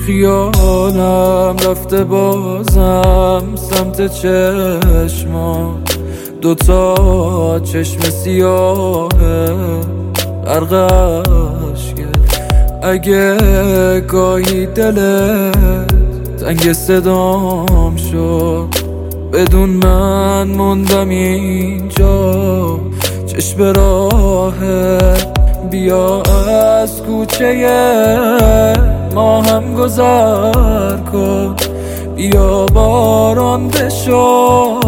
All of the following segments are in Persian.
خیالم رفته بازم سمت چشما، دوتا چشم سیاهه غرقش کرد. اگه گاهی دلت تنگ صدام شد، بدون من موندم اینجا چشم راهه. بیا از کوچه ما هم گذر کن، بیا باران بشو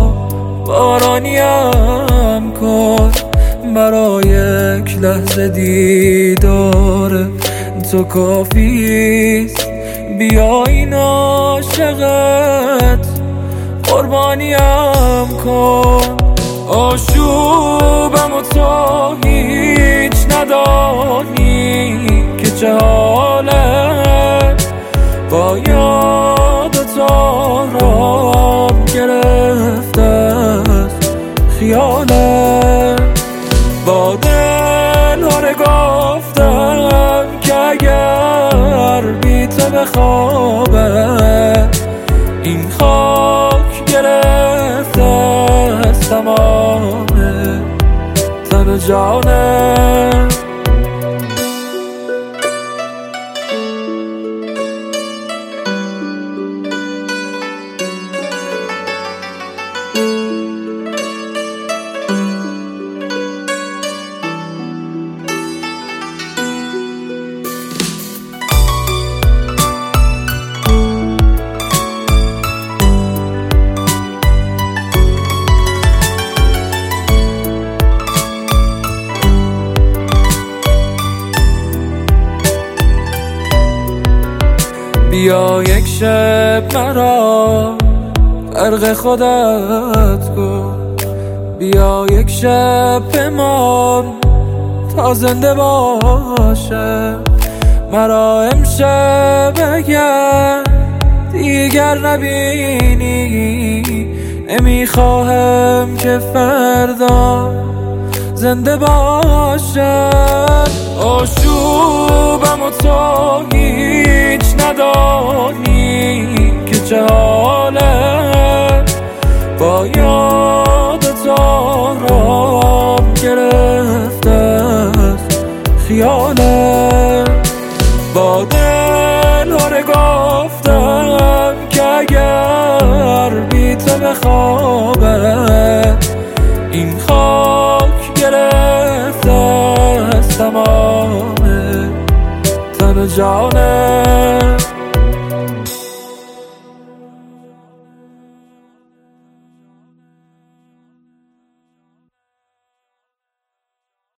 بارانیم کن. برای یک لحظه دیدار تو کافیست، بیا این عاشقت قربانیم کن. آشوبم و تو هیچ ندانی که چه حاله، با یادت آرام گرفته است خیاله. با دلاره گفتم که اگر بی تو بخوابه، این خاک گرفته است تمام تن و جانه. بیا یک شب مرا غرق خودت کن، بیا یک شب بمان تا زنده باشه. مرا امشب اگر دیگر نبینی، نمیخواهم که فردا زنده باشم. آشوبم و تو هیچ ندانی که چه حاله، با یادت آرام گرفته است خیاله. با دلاره گفتم که اگر بی تو بخوابه، این خاک گرفته است تمام تن و جانه.